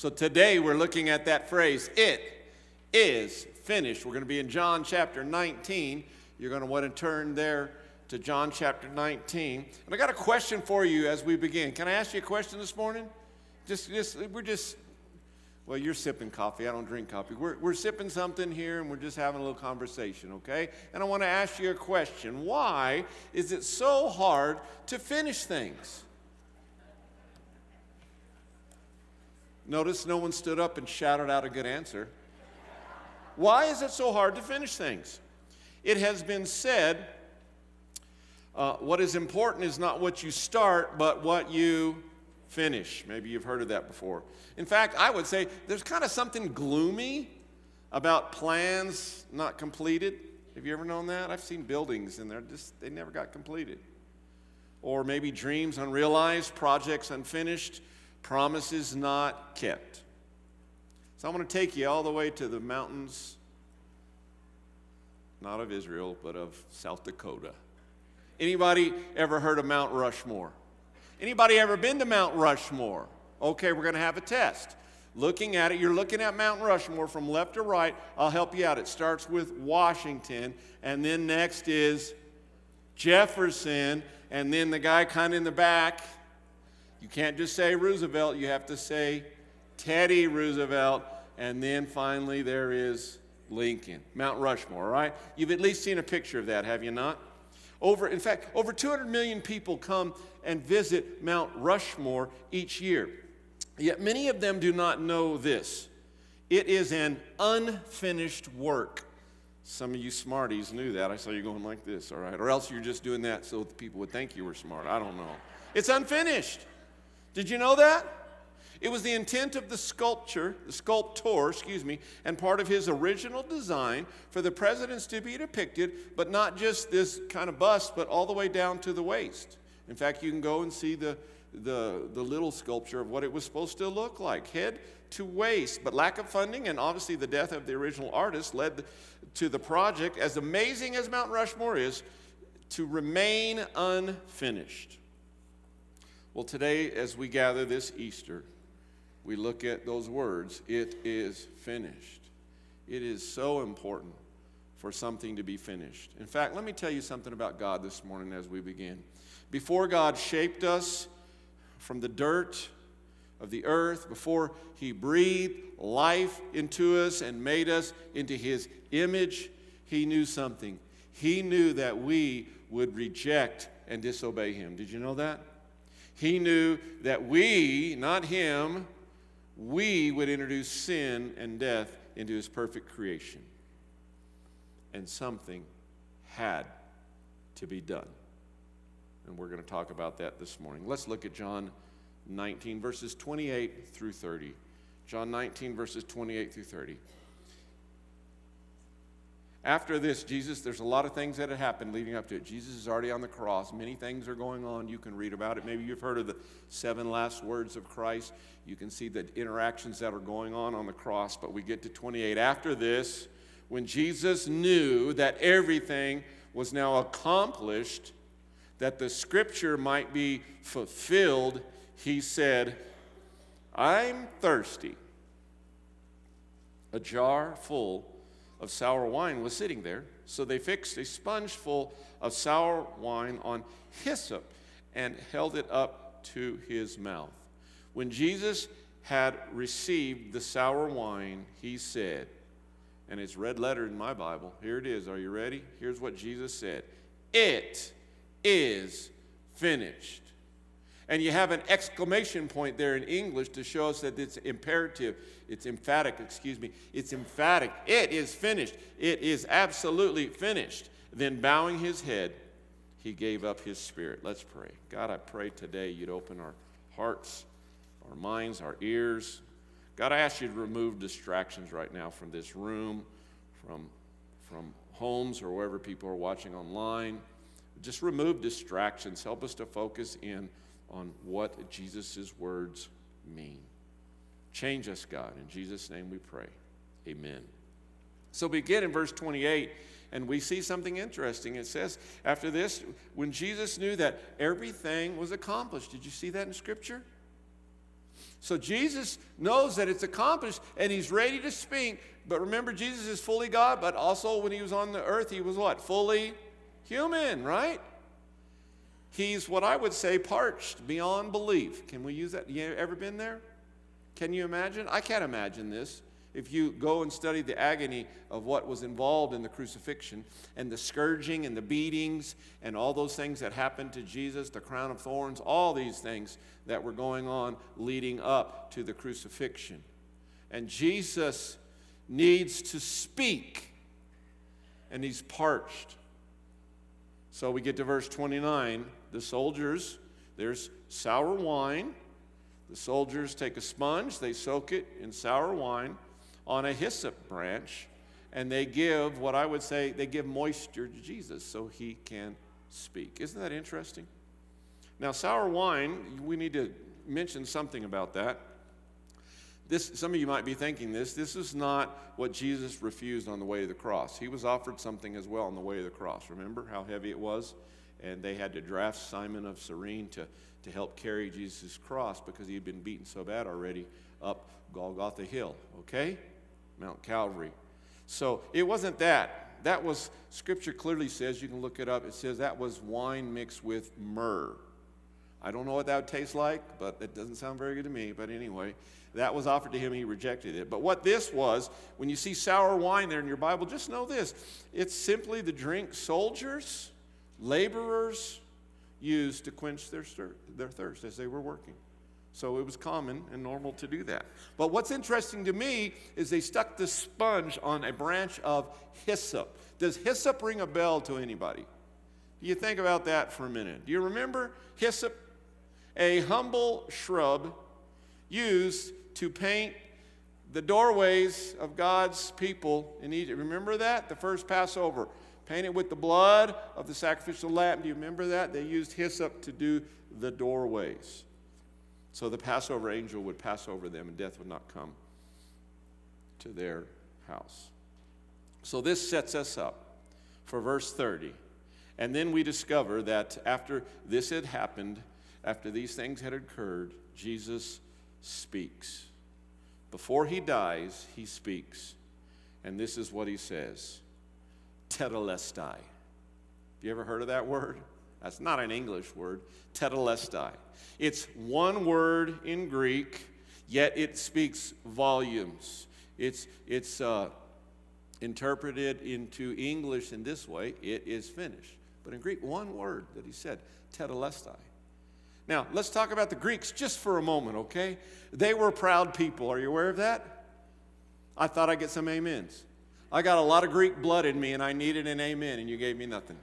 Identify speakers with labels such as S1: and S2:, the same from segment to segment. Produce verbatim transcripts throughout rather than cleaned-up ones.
S1: So today we're looking at that phrase, it is finished. We're going to be in John chapter nineteen. You're going to want to turn there to John chapter nineteen. And I got a question for you as we begin. Can I ask you a question this morning? Just, just we're just, well, you're sipping coffee. I don't drink coffee. We're, we're sipping something here, and we're just having a little conversation, okay? And I want to ask you a question. Why is it so hard to finish things? Notice no one stood up and shouted out a good answer. Why is it so hard to finish things? It has been said, uh, what is important is not what you start, but what you finish. Maybe you've heard of that before. In fact, I would say there's kind of something gloomy about plans not completed. Have you ever known that? I've seen buildings and they're just, they never got completed. Or maybe dreams unrealized, projects unfinished, promises not kept. So I'm going to take you all the way to the mountains, not of Israel, but of South Dakota. Anybody ever heard of Mount Rushmore? Anybody ever been to Mount Rushmore? Okay, we're going to have a test. Looking at it, you're looking at Mount Rushmore from left to right. I'll help you out. It starts with Washington, and then next is Jefferson, and then the guy kind of in the back. You can't just say Roosevelt. You have to say Teddy Roosevelt, and then finally there is Lincoln. Mount Rushmore, all right? You've at least seen a picture of that, have you not? Over, in fact, over two hundred million people come and visit Mount Rushmore each year. Yet many of them do not know this. It is an unfinished work. Some of you smarties knew that. I saw you going like this, all right? Or else you're just doing that so that people would think you were smart. I don't know. It's unfinished. Did you know that? It was the intent of the sculptor, the sculptor, excuse me, and part of his original design for the presidents to be depicted, but not just this kind of bust, but all the way down to the waist. In fact, you can go and see the, the, the little sculpture of what it was supposed to look like, head to waist. But lack of funding and obviously the death of the original artist led to the project, as amazing as Mount Rushmore is, to remain unfinished. Well, today, as we gather this Easter, we look at those words, it is finished. It is so important for something to be finished. In fact, let me tell you something about God this morning as we begin. Before God shaped us from the dirt of the earth, before he breathed life into us and made us into his image, he knew something. He knew that we would reject and disobey him. Did you know that? He knew that we, not him, we would introduce sin and death into his perfect creation. And something had to be done. And we're going to talk about that this morning. Let's look at John nineteen, verses twenty-eight through thirty. John nineteen, verses twenty-eight through thirty. After this, Jesus, there's a lot of things that had happened leading up to it. Jesus is already on the cross. Many things are going on. You can read about it. Maybe you've heard of the seven last words of Christ. You can see the interactions that are going on on the cross. But we get to twenty-eight. After this, when Jesus knew that everything was now accomplished, that the scripture might be fulfilled, he said, I'm thirsty. A jar full of sour wine was sitting there, so they fixed a sponge full of sour wine on hyssop and held it up to his mouth. When Jesus had received the sour wine, he said, and it's red letter in my Bible, here it is, are you ready? Here's what Jesus said, it is finished. And you have an exclamation point there in English to show us that it's imperative. It's emphatic, excuse me. It's emphatic. It is finished. It is absolutely finished. Then bowing his head, he gave up his spirit. Let's pray. God, I pray today you'd open our hearts, our minds, our ears. God, I ask you to remove distractions right now from this room, from, from homes or wherever people are watching online. Just remove distractions. Help us to focus in on what Jesus' words mean. Change us, God. In Jesus' name we pray. Amen. So we begin in verse twenty-eight, and we see something interesting. It says, after this, when Jesus knew that everything was accomplished. Did you see that in Scripture? So Jesus knows that it's accomplished, and he's ready to speak. But remember, Jesus is fully God, but also when he was on the earth, he was what? Fully human, right? He's what I would say parched beyond belief. Can we use that? You ever been there? Can you imagine? I can't imagine this. If you go and study the agony of what was involved in the crucifixion and the scourging and the beatings and all those things that happened to Jesus, the crown of thorns, all these things that were going on leading up to the crucifixion. And Jesus needs to speak, and he's parched. So we get to verse twenty-nine. The soldiers, there's sour wine. The soldiers take a sponge, they soak it in sour wine on a hyssop branch, and they give, what I would say, they give moisture to Jesus so he can speak. Isn't that interesting? Now, sour wine, we need to mention something about that. This, some of you might be thinking this, this is not what Jesus refused on the way to the cross. He was offered something as well on the way to the cross. Remember how heavy it was? And they had to draft Simon of Cyrene to, to help carry Jesus' cross because he had been beaten so bad already up Golgotha Hill, okay? Mount Calvary. So it wasn't that. That was, Scripture clearly says, you can look it up, it says that was wine mixed with myrrh. I don't know what that would taste like, but it doesn't sound very good to me. But anyway, that was offered to him, he rejected it. But what this was, when you see sour wine there in your Bible, just know this. It's simply the drink soldiers, laborers used to quench their, stir- their thirst as they were working. So it was common and normal to do that. But what's interesting to me is they stuck the sponge on a branch of hyssop. Does hyssop ring a bell to anybody? Do you think about that for a minute? Do you remember hyssop? A humble shrub used to paint the doorways of God's people in Egypt. Remember that? The first Passover. Painted with the blood of the sacrificial lamb. Do you remember that? They used hyssop to do the doorways. So the Passover angel would pass over them and death would not come to their house. So this sets us up for verse thirty. And then we discover that after this had happened, after these things had occurred, Jesus speaks. Before he dies, he speaks. And this is what he says. Tetelestai. Have you ever heard of that word? That's not an English word. Tetelestai. It's one word in Greek, yet it speaks volumes. It's, it's uh, interpreted into English in this way. It is finished. But in Greek, one word that he said, tetelestai. Now, let's talk about the Greeks just for a moment, okay? They were proud people. Are you aware of that? I thought I'd get some amens. I got a lot of Greek blood in me, and I needed an amen, and you gave me nothing.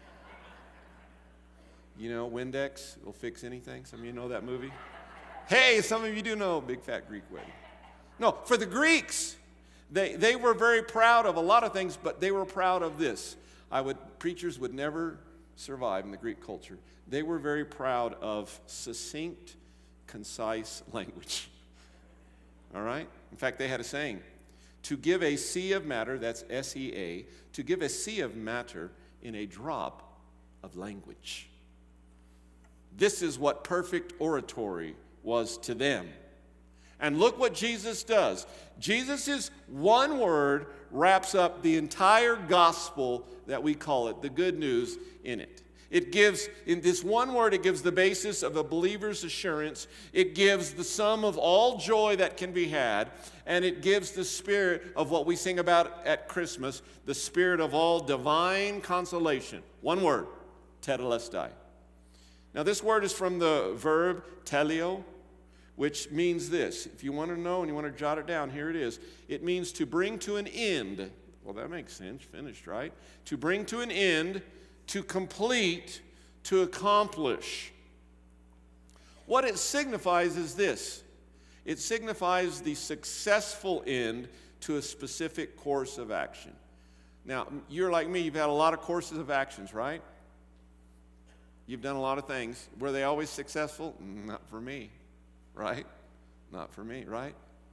S1: You know, Windex will fix anything. Some of you know that movie. Hey, some of you do know Big Fat Greek Wedding. No, for the Greeks, they, they were very proud of a lot of things, but they were proud of this. I would, preachers would never survive in the Greek culture. They were very proud of succinct, concise language. All right? In fact, they had a saying, to give a sea of matter, that's S E A, to give a sea of matter in a drop of language. This is what perfect oratory was to them. And look what Jesus does. Jesus' one word wraps up the entire gospel that we call it, the good news in it. It gives, in this one word, it gives the basis of a believer's assurance. It gives the sum of all joy that can be had. And it gives the spirit of what we sing about at Christmas, the spirit of all divine consolation. One word, tetelestai. Now this word is from the verb teleo, which means this. If you want to know and you want to jot it down, here it is. It means to bring to an end. Well, that makes sense. Finished, right? To bring to an end, to complete, to accomplish. What it signifies is this. It signifies the successful end to a specific course of action. Now, you're like me. You've had a lot of courses of actions, right? You've done a lot of things. Were they always successful? Not for me, right? Not for me, right?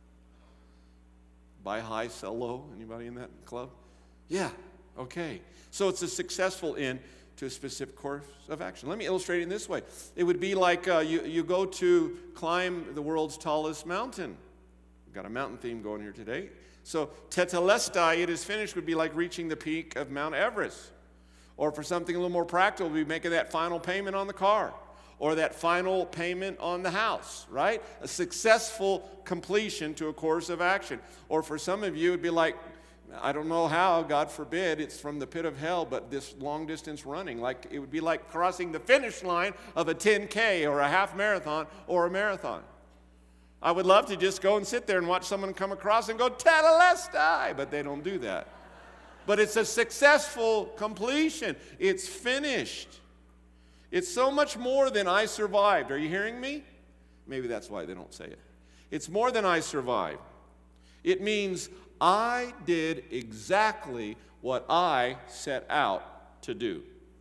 S1: Buy high, sell low. Anybody in that club? Yeah, okay. So it's a successful end to a specific course of action. Let me illustrate it in this way. It would be like uh, you, you go to climb the world's tallest mountain. We've got a mountain theme going here today. So tetelestai, it is finished, would be like reaching the peak of Mount Everest. Or for something a little more practical, we'd be making that final payment on the car. Or that final payment on the house, right? A successful completion to a course of action. Or for some of you, it'd be like, I don't know how, God forbid, it's from the pit of hell, but this long distance running, like it would be like crossing the finish line of a ten K or a half marathon or a marathon. I would love to just go and sit there and watch someone come across and go, tetelestai, but they don't do that. But it's a successful completion. It's finished. It's so much more than I survived. Are you hearing me? Maybe that's why they don't say it. It's more than I survived. It means I did exactly what I set out to do.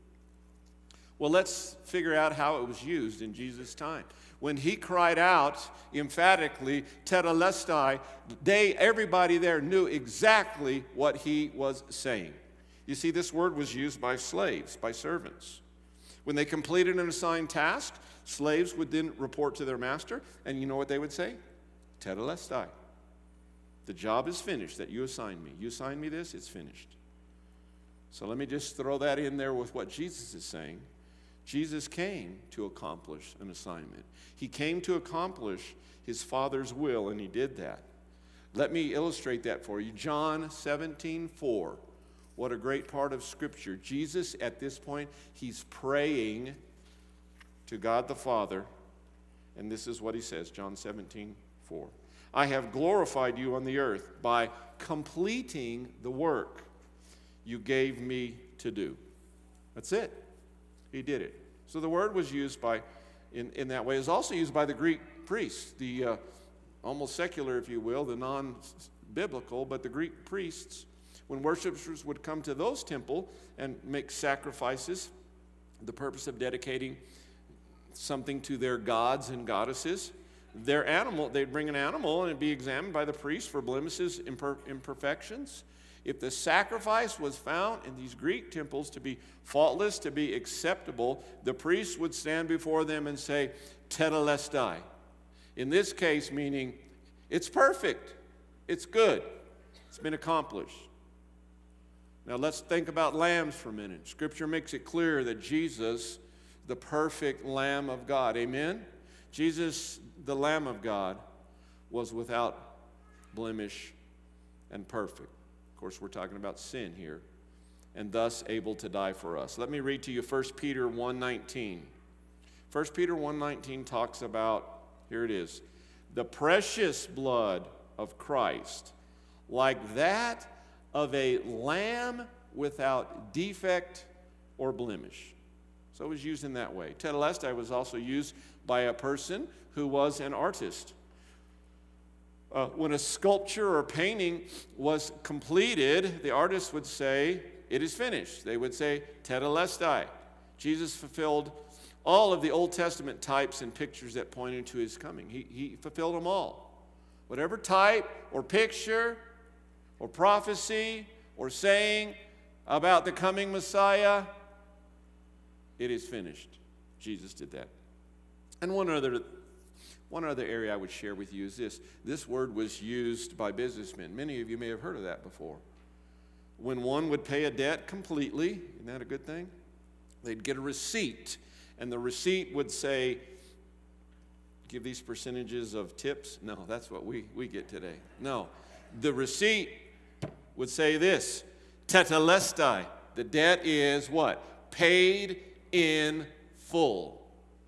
S1: Well, let's figure out how it was used in Jesus' time. When he cried out emphatically, tetelestai, they, everybody there knew exactly what he was saying. You see, this word was used by slaves, by servants. When they completed an assigned task, slaves would then report to their master, and you know what they would say? Tetelestai. The job is finished that you assigned me. You assigned me this, it's finished. So let me just throw that in there with what Jesus is saying. Jesus came to accomplish an assignment. He came to accomplish his Father's will, and he did that. Let me illustrate that for you. John seventeen four. What a great part of Scripture. Jesus, at this point, he's praying to God the Father, and this is what he says, John seventeen four. I have glorified you on the earth by completing the work you gave me to do. That's it. He did it. So the word was used by, in, in that way. It was also used by the Greek priests, the uh, almost secular, if you will, the non-biblical, but the Greek priests. When worshipers would come to those temples and make sacrifices, the purpose of dedicating something to their gods and goddesses, their animal, they'd bring an animal and it'd be examined by the priest for blemishes, imper- imperfections. If the sacrifice was found in these Greek temples to be faultless, to be acceptable, the priest would stand before them and say, tetelestai. In this case, meaning, it's perfect, it's good, it's been accomplished. Now let's think about lambs for a minute. Scripture makes it clear that Jesus, the perfect Lamb of God, amen? Jesus, the Lamb of God, was without blemish and perfect. Of course, we're talking about sin here, and thus able to die for us. Let me read to you First Peter one nineteen. First Peter one nineteen talks about, here it is, the precious blood of Christ, like that of a lamb without defect or blemish. So it was used in that way. Tetelestai was also used by a person who was an artist. Uh, when a sculpture or painting was completed, the artist would say, it is finished. They would say, tetelestai. Jesus fulfilled all of the Old Testament types and pictures that pointed to his coming. He, he fulfilled them all. Whatever type or picture or prophecy or saying about the coming Messiah, it is finished. Jesus did that. And one other, one other area I would share with you is this. This word was used by businessmen. Many of you may have heard of that before. When one would pay a debt completely, isn't that a good thing? They'd get a receipt, and the receipt would say, give these percentages of tips. No, that's what we, we get today. No, the receipt would say this, tetelestai. The debt is what? Paid in full.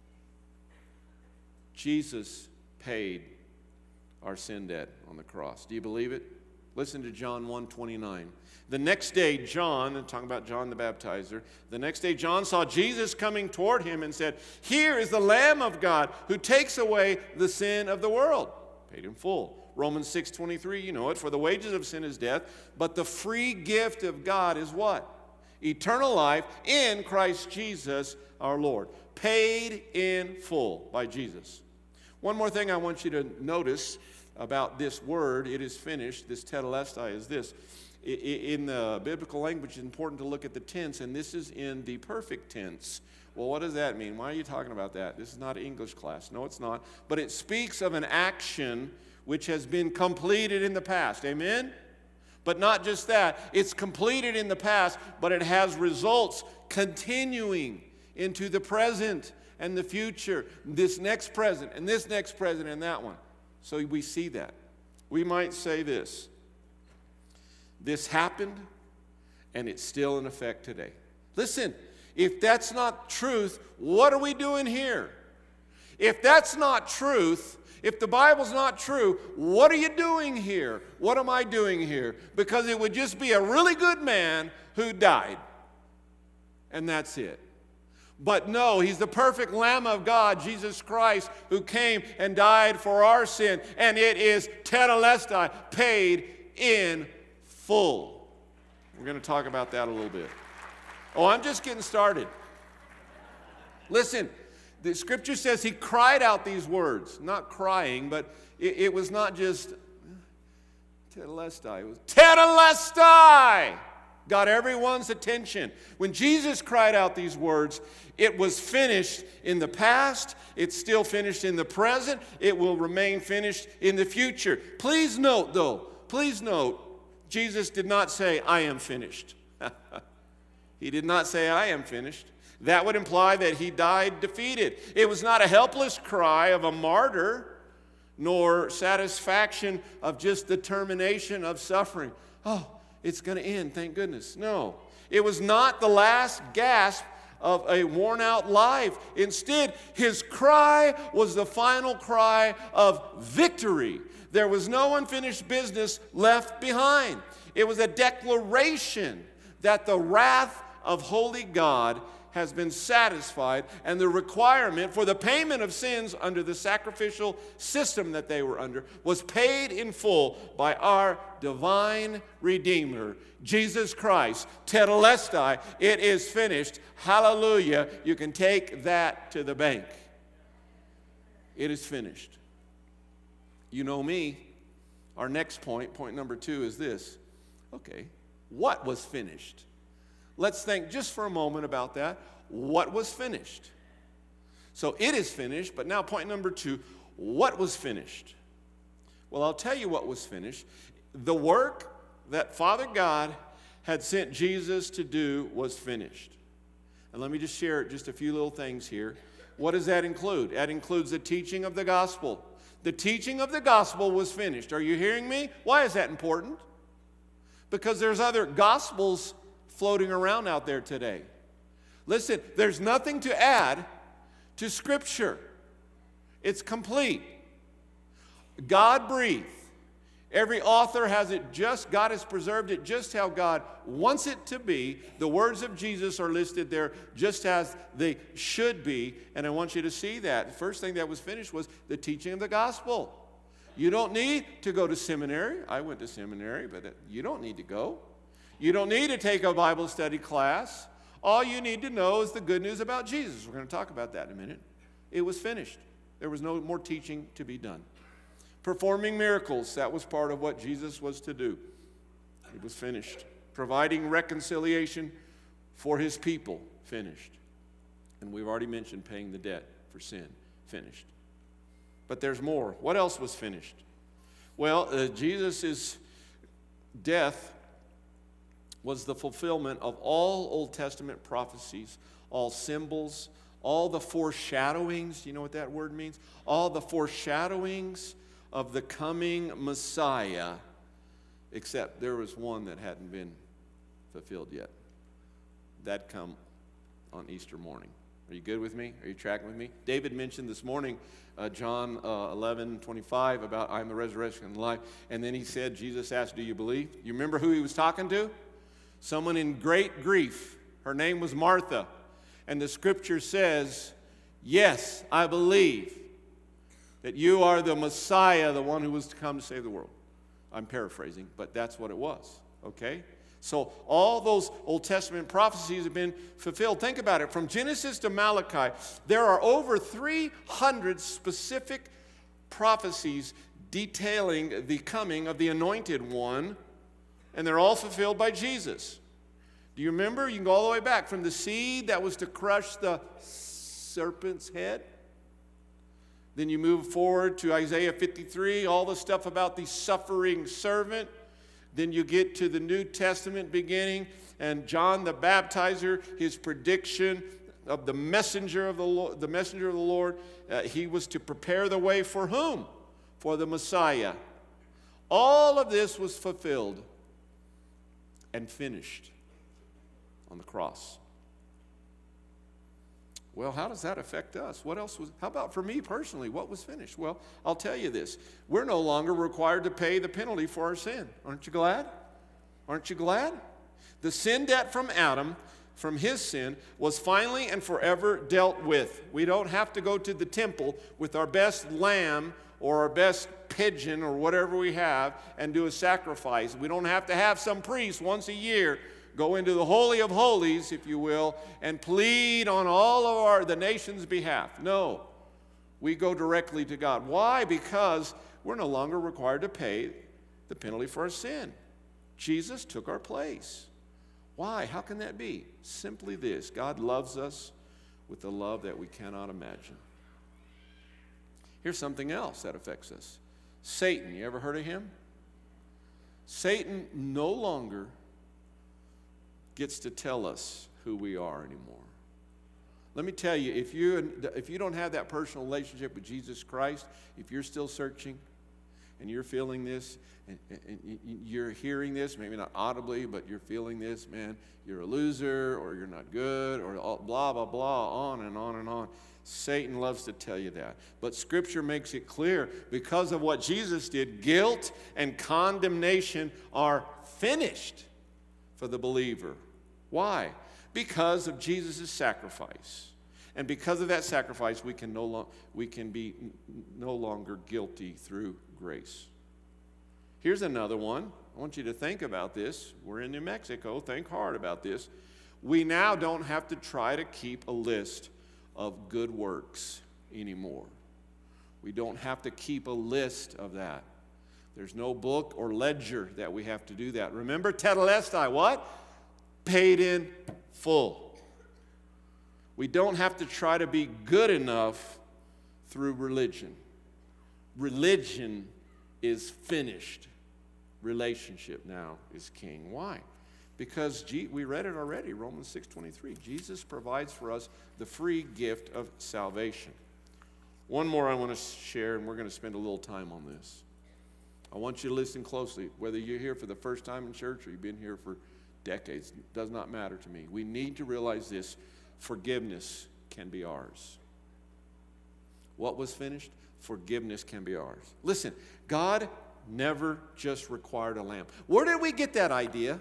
S1: Jesus paid our sin debt on the cross. Do you believe it? Listen to John one twenty-nine. The next day, John, and talking about John the Baptizer, the next day John saw Jesus coming toward him and said, here is the Lamb of God who takes away the sin of the world. Paid in full. Romans six twenty-three, you know it, for the wages of sin is death, but the free gift of God is what? Eternal life in Christ Jesus our Lord. Paid in full by Jesus. One more thing I want you to notice about this word, it is finished, this tetelestai, is this. In the biblical language, it's important to look at the tense, and this is in the perfect tense. Well, what does that mean? Why are you talking about that? This is not an English class. No, it's not. But it speaks of an action which has been completed in the past. Amen? But not just that. It's completed in the past, but it has results continuing into the present and the future. This next present, and this next present, and that one. So we see that. We might say this. This happened, and it's still in effect today. Listen, if that's not truth, what are we doing here? If that's not truth, if the Bible's not true, what are you doing here? What am I doing here? Because it would just be a really good man who died, and that's it. But no, he's the perfect Lamb of God, Jesus Christ, who came and died for our sin, and it is tetelestai, paid in full. We're going to talk about that a little bit. Oh, I'm just getting started. Listen, the scripture says he cried out these words. Not crying, but it, it was not just tetelestai. It was tetelestai. Got everyone's attention. When Jesus cried out these words, it was finished in the past. It's still finished in the present. It will remain finished in the future. Please note, though, please note, Jesus did not say, I am finished. He did not say, I am finished. That would imply that he died defeated. It was not a helpless cry of a martyr, nor satisfaction of just the termination of suffering. Oh, it's going to end, thank goodness. No, it was not the last gasp of a worn-out life. Instead, his cry was the final cry of victory. There was no unfinished business left behind. It was a declaration that the wrath of holy God has been satisfied, and the requirement for the payment of sins under the sacrificial system that they were under was paid in full by our divine Redeemer, Jesus Christ. Tetelestai, it is finished. Hallelujah. You can take that to the bank. It is finished. You know me. Our next point, point number two, is this. Okay, what was finished? Let's think just for a moment about that. What was finished? So it is finished, but now point number two, what was finished? Well, I'll tell you what was finished. The work that Father God had sent Jesus to do was finished. And let me just share just a few little things here. What does that include? That includes the teaching of the gospel. The teaching of the gospel was finished. Are you hearing me? Why is that important? Because there's other gospels floating around out there today. Listen, there's nothing to add to Scripture. It's complete. God breathed. Every author has it just, God has preserved it just how God wants it to be. The words of Jesus are listed there just as they should be. And I want you to see that. The first thing that was finished was the teaching of the gospel. You don't need to go to seminary. I went to seminary, but you don't need to go. You don't need to take a Bible study class. All you need to know is the good news about Jesus. We're going to talk about that in a minute. It was finished. There was no more teaching to be done. Performing miracles, that was part of what Jesus was to do. It was finished. Providing reconciliation for his people, finished. And we've already mentioned paying the debt for sin, finished. But there's more. What else was finished? Well, uh, Jesus' death was the fulfillment of all Old Testament prophecies, all symbols, all the foreshadowings. You know what that word means? All the foreshadowings of the coming Messiah, except there was one that hadn't been fulfilled yet. That come on Easter morning. Are you good with me? Are you tracking with me? David mentioned this morning uh, John uh, eleven twenty-five about I am the resurrection and life. And then he said, Jesus asked, do you believe? You remember who he was talking to? Someone in great grief. Her name was Martha. And the scripture says, yes, I believe that you are the Messiah, the one who was to come to save the world. I'm paraphrasing, but that's what it was, okay? So all those Old Testament prophecies have been fulfilled. Think about it. From Genesis to Malachi, there are over three hundred specific prophecies detailing the coming of the Anointed One and they're all fulfilled by Jesus. Do you remember? You can go all the way back from the seed that was to crush the serpent's head. Then you move forward to Isaiah fifty-three, all the stuff about the suffering servant. Then you get to the New Testament beginning, and John the Baptizer, his prediction of the messenger of the Lord, the messenger of the Lord, uh, he was to prepare the way for whom? For the Messiah. All of this was fulfilled and finished on the cross. Well, how does that affect us? What else was, how about for me personally, what was finished? Well, I'll tell you this. We're no longer required to pay the penalty for our sin. Aren't you glad? Aren't you glad? The sin debt from Adam, from his sin, was finally and forever dealt with. We don't have to go to the temple with our best lamb or our best pigeon or whatever we have and do a sacrifice. We don't have to have some priest once a year go into the Holy of Holies, if you will, and plead on all of our, the nation's behalf. No, we go directly to God. Why? Because we're no longer required to pay the penalty for our sin. Jesus took our place. Why? How can that be? Simply this: God loves us with a love that we cannot imagine. Here's something else that affects us. Satan, you ever heard of him? Satan no longer gets to tell us who we are anymore. Let me tell you, if you, if you don't have that personal relationship with Jesus Christ, if you're still searching and you're feeling this, and, and you're hearing this, maybe not audibly, but you're feeling this, man, you're a loser, or you're not good, or blah, blah, blah, on and on and on. Satan loves to tell you that. But Scripture makes it clear, because of what Jesus did, guilt and condemnation are finished for the believer. Why? Because of Jesus' sacrifice. And because of that sacrifice, we can no lo- we can be no longer guilty through grace. Here's another one. I want you to think about this. We're in New Mexico. Think hard about this. We now don't have to try to keep a list of good works anymore. We don't have to keep a list of that. There's no book or ledger that we have to do that. Remember, tetelestai, what? Paid in full. We don't have to try to be good enough through religion. Religion is finished. Relationship now is king. Why? Because G- we read it already, Romans six twenty-three. Jesus provides for us the free gift of salvation. One more I want to share, and we're going to spend a little time on this. I want you to listen closely. Whether you're here for the first time in church or you've been here for decades, it does not matter to me. We need to realize this: forgiveness can be ours. What was finished? Forgiveness can be ours. Listen, God never just required a lamb. Where did we get that idea?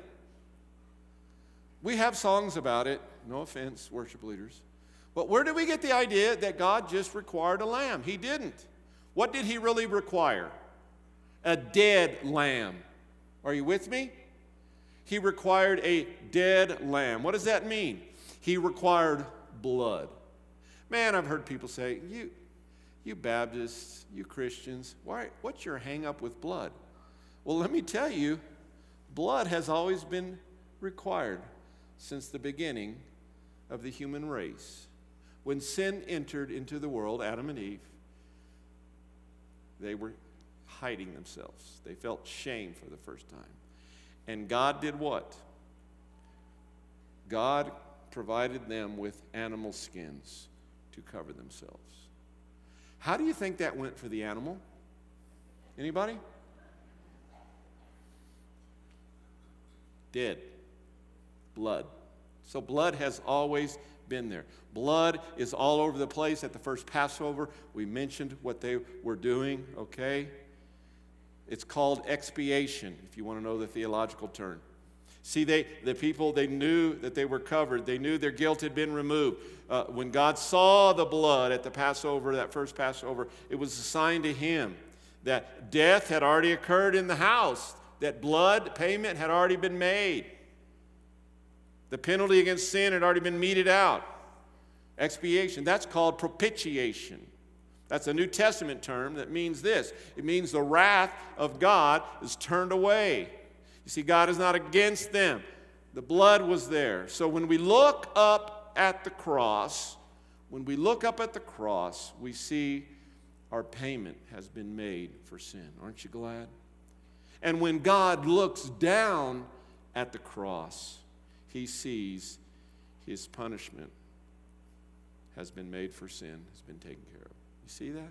S1: We have songs about it. No offense, worship leaders. But where did we get the idea that God just required a lamb? He didn't. What did he really require? A dead lamb. Are you with me? He required a dead lamb. What does that mean? He required blood. Man, I've heard people say, you, you Baptists, you Christians, why, what's your hang up with blood? Well, let me tell you, blood has always been required since the beginning of the human race. When sin entered into the world, Adam and Eve, they were hiding themselves. They felt shame for the first time. And God did what? God provided them with animal skins to cover themselves. How do you think that went for the animal? Anybody? Dead. Blood. So blood has always been there. Blood is all over the place. At the first Passover, we mentioned what they were doing, okay? It's called expiation, if you want to know the theological term. See, they, the people, they knew that they were covered. They knew their guilt had been removed. Uh, when God saw the blood at the Passover, that first Passover, it was a sign to him that death had already occurred in the house, that blood payment had already been made. The penalty against sin had already been meted out. Expiation, that's called propitiation. That's a New Testament term that means this. It means the wrath of God is turned away. You see, God is not against them. The blood was there. So when we look up at the cross, when we look up at the cross, we see our payment has been made for sin. Aren't you glad? And when God looks down at the cross, he sees his punishment has been made for sin, has been taken care of. You see that?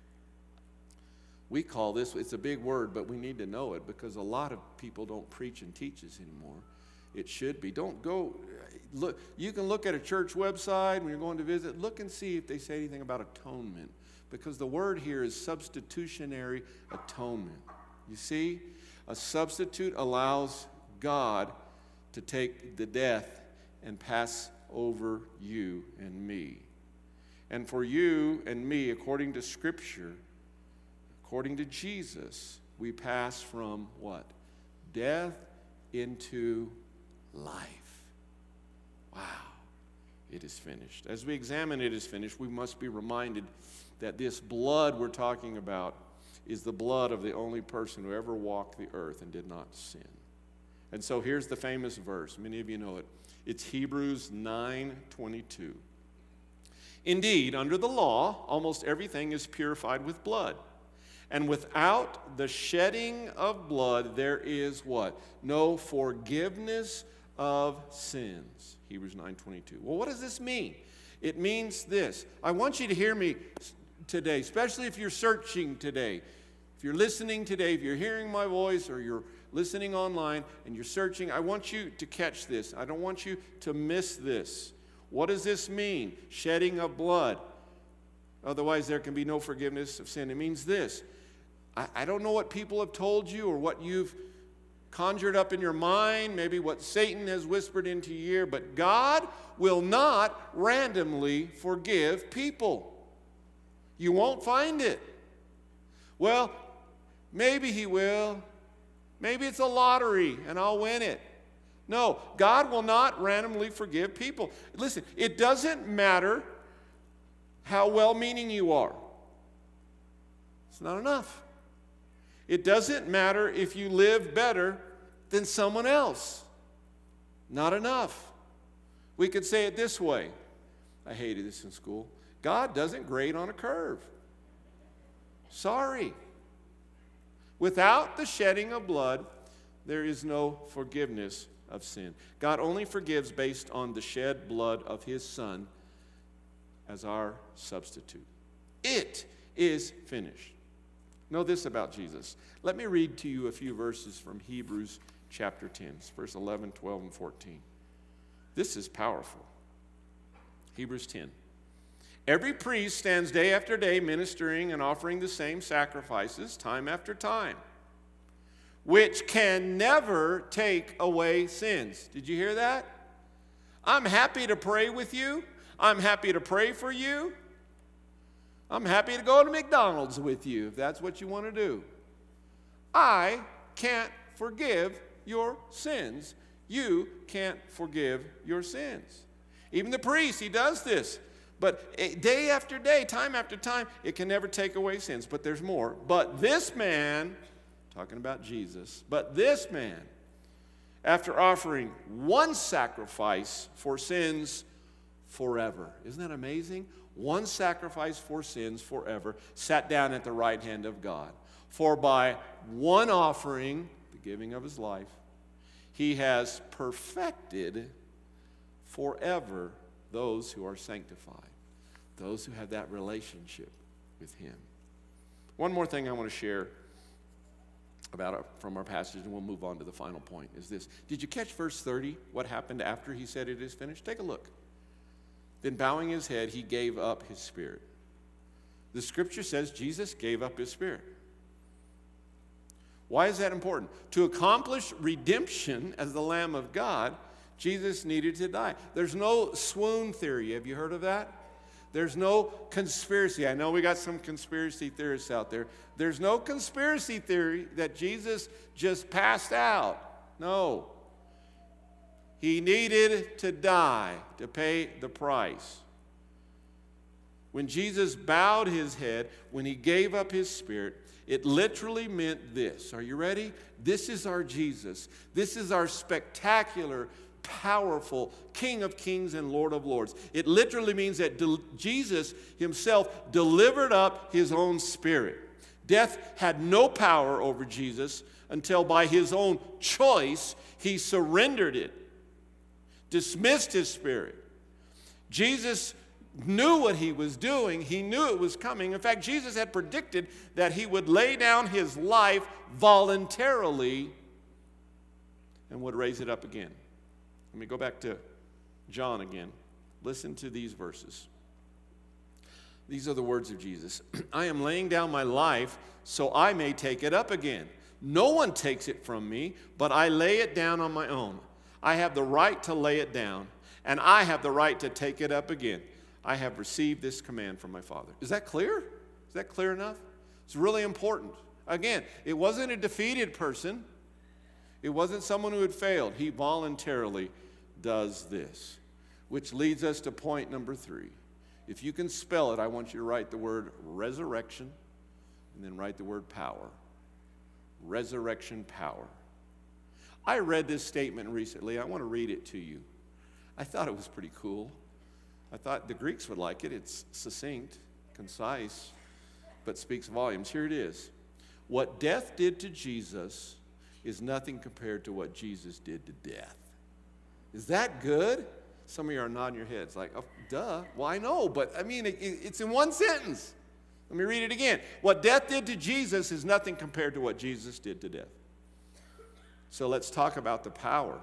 S1: We call this, it's a big word, but we need to know it because a lot of people don't preach and teach this anymore. It should be. Don't go, look, you can look at a church website when you're going to visit, look and see if they say anything about atonement, because the word here is substitutionary atonement. You see, a substitute allows God to take the death and pass over you and me. And for you and me, according to Scripture, according to Jesus, we pass from what? Death into life. Wow. It is finished. As we examine it is finished, we must be reminded that this blood we're talking about is the blood of the only person who ever walked the earth and did not sin. And so here's the famous verse. Many of you know it. It's Hebrews nine twenty-two. Indeed, under the law, almost everything is purified with blood. And without the shedding of blood, there is what? No forgiveness of sins. Hebrews nine twenty-two. Well, what does this mean? It means this. I want you to hear me today, especially if you're searching today. If you're listening today, if you're hearing my voice or you're listening online and you're searching, I want you to catch this. I don't want you to miss this. What does this mean? Shedding of blood. Otherwise, there can be no forgiveness of sin. It means this. I, I don't know what people have told you or what you've conjured up in your mind, maybe what Satan has whispered into your ear, but God will not randomly forgive people. You won't find it. Well, maybe he will. Maybe it's a lottery and I'll win it. No, God will not randomly forgive people. Listen, it doesn't matter how well-meaning you are. It's not enough. It doesn't matter if you live better than someone else. Not enough. We could say it this way. I hated this in school. God doesn't grade on a curve. Sorry. Without the shedding of blood, there is no forgiveness of sin. God only forgives based on the shed blood of his Son as our substitute. It is finished. Know this about Jesus. Let me read to you a few verses from Hebrews chapter ten, verse eleven, twelve, and fourteen. This is powerful. Hebrews ten. Every priest stands day after day ministering and offering the same sacrifices time after time, which can never take away sins. Did you hear that? I'm happy to pray with you. I'm happy to pray for you. I'm happy to go to McDonald's with you if that's what you want to do. I can't forgive your sins. You can't forgive your sins. Even the priest, he does this. But day after day, time after time, it can never take away sins. But there's more. But this man, talking about Jesus, but this man, after offering one sacrifice for sins forever. Isn't that amazing? One sacrifice for sins forever, sat down at the right hand of God. For by one offering, the giving of his life, he has perfected forever those who are sanctified, those who have that relationship with him. One more thing I want to share about our, from our passage, and we'll move on to the final point, is this. Did you catch verse thirty, what happened after he said it is finished? Take a look. Then bowing his head, he gave up his spirit. The scripture says Jesus gave up his spirit. Why is that important? To accomplish redemption as the Lamb of God, Jesus needed to die. There's no swoon theory. Have you heard of that? There's no conspiracy. I know we got some conspiracy theorists out there. There's no conspiracy theory that Jesus just passed out. No. He needed to die to pay the price. When Jesus bowed his head, when he gave up his spirit, It literally meant this. Are you ready? This is our Jesus. This is our spectacular, powerful King of Kings and Lord of Lords. It literally means that de- Jesus himself delivered up his own spirit. Death had no power over Jesus until by his own choice he surrendered it, dismissed his spirit. Jesus knew what he was doing. He knew it was coming. In fact, Jesus had predicted that he would lay down his life voluntarily and would raise it up again. Let me go back to John again. Listen to these verses. These are the words of Jesus. I am laying down my life so I may take it up again. No one takes it from me, but I lay it down on my own. I have the right to lay it down, and I have the right to take it up again. I have received this command from my Father. Is that clear? Is that clear enough? It's really important. Again, it wasn't a defeated person. It wasn't someone who had failed. He voluntarily does this, which leads us to point number three. If you can spell it, I want you to write the word resurrection and then write the word power. Resurrection power. I read this statement recently. I want to read it to you. I thought it was pretty cool. I thought the Greeks would like it. It's succinct, concise, but speaks volumes. Here it is. What death did to Jesus is nothing compared to what Jesus did to death. Is that good? Some of you are nodding your heads like, oh, duh. Well, I know, but I mean, it, it's in one sentence. Let me read it again. What death did to Jesus is nothing compared to what Jesus did to death. So let's talk about the power.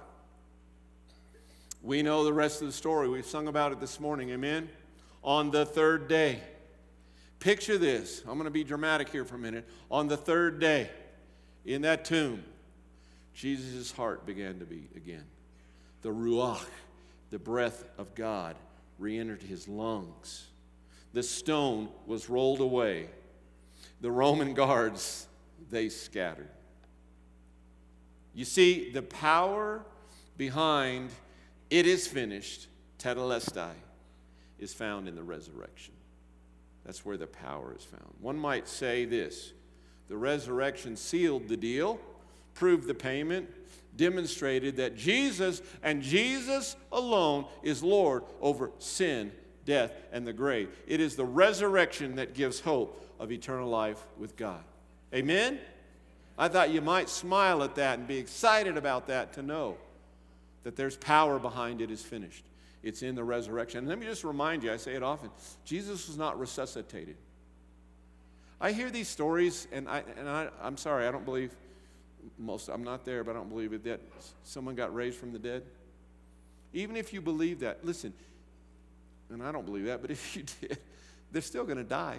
S1: We know the rest of the story. We've sung about it this morning, amen? On the third day. Picture this. I'm going to be dramatic here for a minute. On the third day, in that tomb, Jesus' heart began to beat again. The Ruach, the breath of God, re-entered his lungs. The stone was rolled away. The Roman guards, they scattered. You see, the power behind it is finished, tetelestai, is found in the resurrection. That's where the power is found. One might say this: the resurrection sealed the deal, proved the payment, demonstrated that Jesus and Jesus alone is Lord over sin, death, and the grave. It is the resurrection that gives hope of eternal life with God. Amen? I thought you might smile at that and be excited about that, to know that there's power behind it is finished. It's in the resurrection. And let me just remind you, I say it often, Jesus was not resuscitated. I hear these stories, and, I, and I, I'm sorry, I don't believe, most, I'm not there, but I don't believe it, that someone got raised from the dead. Even if you believe that, listen, and I don't believe that, but if you did, they're still going to die.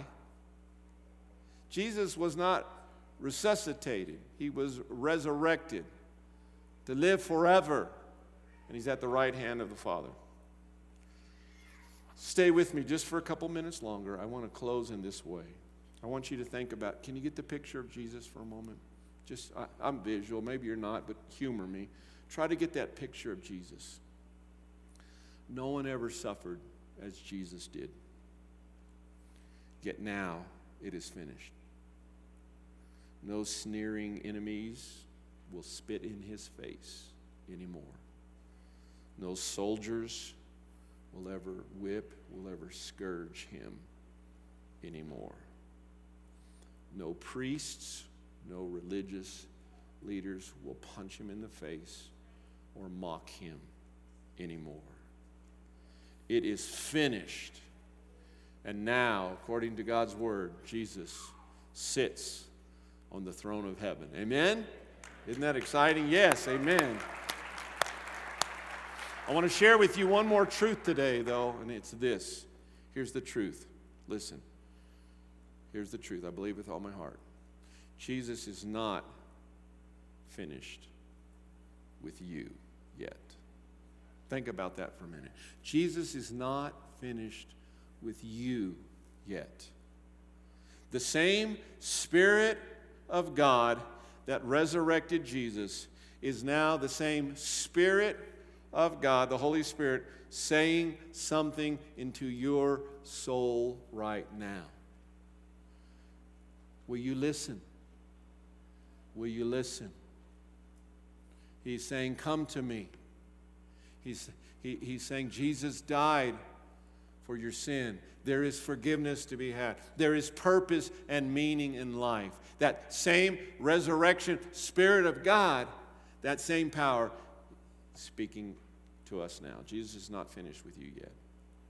S1: Jesus was not resuscitated. He was resurrected to live forever. And he's at the right hand of the Father. Stay with me just for a couple minutes longer. I want to close in this way. I want you to think about, can you get the picture of Jesus for a moment? Just, I, I'm visual, maybe you're not, but humor me. Try to get that picture of Jesus. No one ever suffered as Jesus did. Yet now it is finished. No sneering enemies will spit in his face anymore. No soldiers will ever whip, will ever scourge him anymore. No priests, no religious leaders will punch him in the face or mock him anymore. It is finished. And now, according to God's word, Jesus sits on the throne of heaven. Amen? Isn't that exciting? Yes, amen. I want to share with you one more truth today, though, and it's this. Here's the truth. Listen. Here's the truth. I believe with all my heart. Jesus is not finished with you yet. Think about that for a minute. Jesus is not finished with you yet. The same Spirit of God that resurrected Jesus is now the same Spirit of God, the Holy Spirit, saying something into your soul right now. Will you listen? Will you listen? He's saying, come to me. He's, he, he's saying, Jesus died for your sin. There is forgiveness to be had. There is purpose and meaning in life. That same resurrection Spirit of God, that same power speaking to us now. Jesus is not finished with you yet.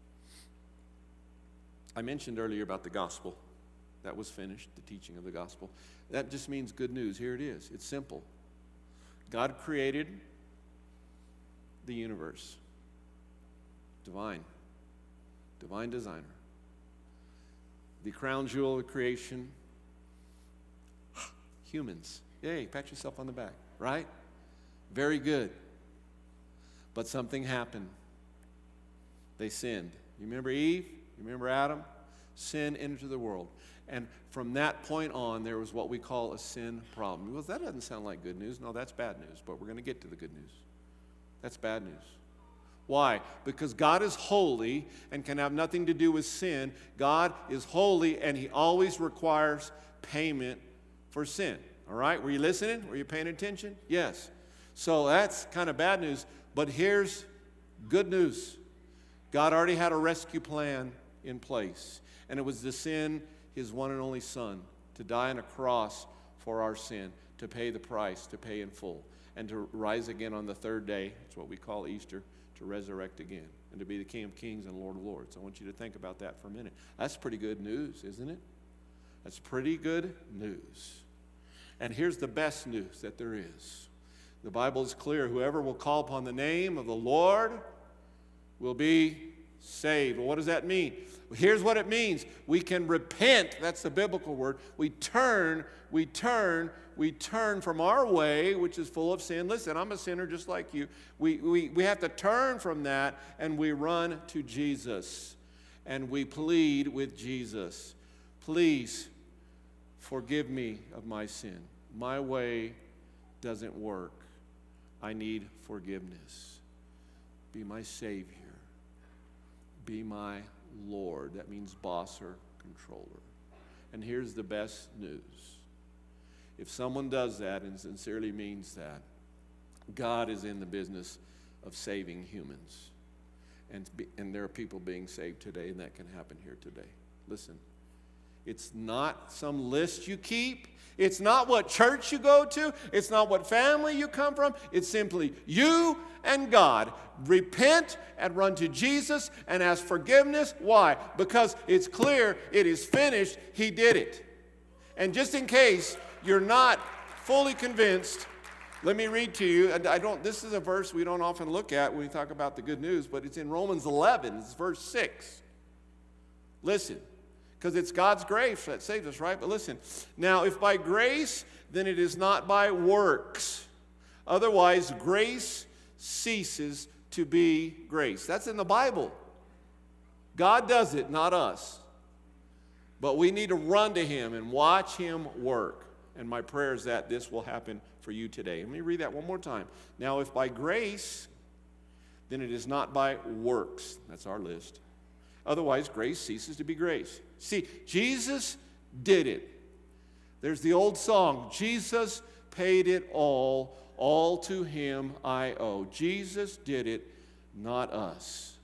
S1: I mentioned earlier about the gospel. That was finished, the teaching of the gospel. That just means good news. Here it is. It's simple. God created the universe. Divine. Divine designer. The crown jewel of creation. Humans. Yay, pat yourself on the back, right? Very good. But something happened. They sinned. You remember Eve? You remember Adam? Sin entered the world. And from that point on, there was what we call a sin problem. Well, that doesn't sound like good news. No, that's bad news. But we're going to get to the good news. That's bad news. Why? Because God is holy and can have nothing to do with sin. God is holy and He always requires payment for sin. All right? Were you listening? Were you paying attention? Yes. So that's kind of bad news. But here's good news. God already had a rescue plan in place. And it was to send His one and only Son to die on a cross for our sin, to pay the price, to pay in full, and to rise again on the third day. That's what we call Easter, to resurrect again, and to be the King of Kings and Lord of Lords. I want you to think about that for a minute. That's pretty good news, isn't it? That's pretty good news. And here's the best news that there is. The Bible is clear. Whoever will call upon the name of the Lord will be saved. Well, what does that mean? Well, here's what it means. We can repent. That's the biblical word. We turn, we turn, we turn from our way, which is full of sin. Listen, I'm a sinner just like you. We, we, we have to turn from that, and we run to Jesus. And we plead with Jesus. Please forgive me of my sin. My way doesn't work. I need forgiveness. Be my Savior. Be my Lord. That means boss or controller. And here's the best news. If someone does that and sincerely means that, God is in the business of saving humans. And, be, and there are people being saved today, and that can happen here today. Listen, it's not some list you keep. It's not what church you go to. It's not what family you come from. It's simply you and God. Repent and run to Jesus and ask forgiveness. Why? Because it's clear it is finished. He did it. And just in case you're not fully convinced, let me read to you. And I don't. This is a verse we don't often look at when we talk about the good news, but it's in Romans eleven. It's verse six. Listen. Because it's God's grace that saves us, right? But listen, now if by grace, then it is not by works. Otherwise, grace ceases to be grace. That's in the Bible. God does it, not us. But we need to run to Him and watch Him work. And my prayer is that this will happen for you today. Let me read that one more time. Now, if by grace, then it is not by works. That's our list. Otherwise, grace ceases to be grace. See, Jesus did it. There's the old song, Jesus paid it all, all to Him I owe. Jesus did it, not us.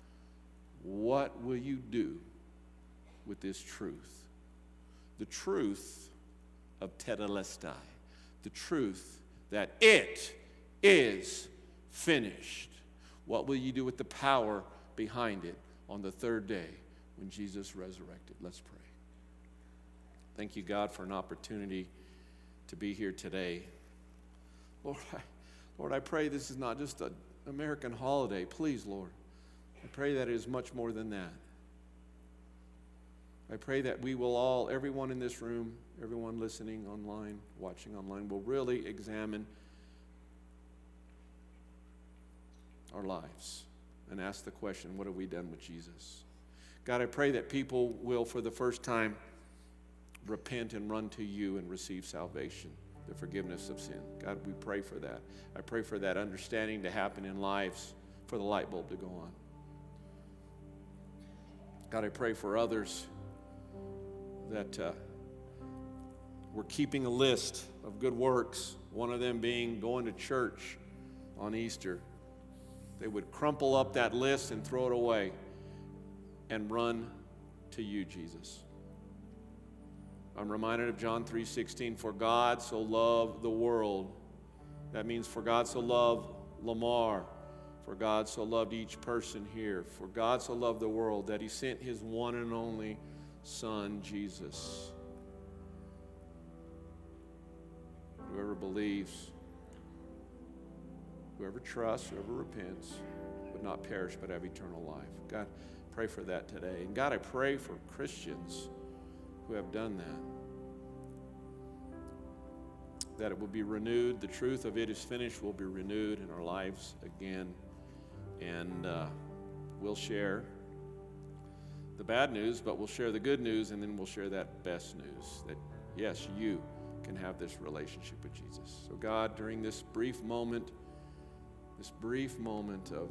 S1: What will you do with this truth? The truth of tetelestai. The truth that it is finished. What will you do with the power behind it on the third day when Jesus resurrected? Let's pray. Thank you, God, for an opportunity to be here today. Lord, I, Lord, I pray this is not just an American holiday. Please, Lord, I pray that it is much more than that. I pray that we will all, everyone in this room, everyone listening online, watching online, will really examine our lives and ask the question, what have we done with Jesus? God, I pray that people will, for the first time, repent and run to you and receive salvation, the forgiveness of sin. God, we pray for that. I pray for that understanding to happen in lives, for the light bulb to go on. God, I pray for others that uh, we're keeping a list of good works, one of them being going to church on Easter. They would crumple up that list and throw it away and run to you, Jesus. I'm reminded of John three sixteen, for God so loved the world. That means for God so loved Lamar, for God so loved each person here, for God so loved the world that he sent his one and only Son, Jesus. Whoever believes, whoever trusts, whoever repents, would not perish but have eternal life. God, pray for that today. And God, I pray for Christians who have done that, that it will be renewed. The truth of it is finished will be renewed in our lives again. And uh, we'll share the bad news, but we'll share the good news, and then we'll share that best news, that yes, you can have this relationship with Jesus. So God, during this brief moment, this brief moment of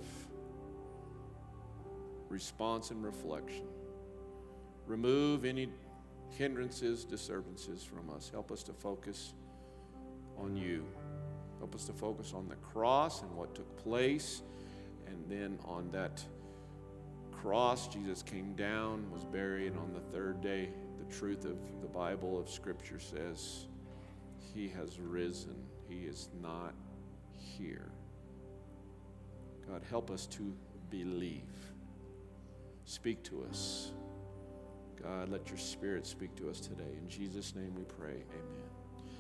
S1: response and reflection, remove any hindrances, disturbances from us. Help us to focus on you. Help us to focus on the cross and what took place, and then on that cross, Jesus came down, was buried, and on the third day, the truth of the Bible, of Scripture says, he has risen. He is not here. God, help us to believe. Speak to us. God, let your Spirit speak to us today. In Jesus' name we pray, amen.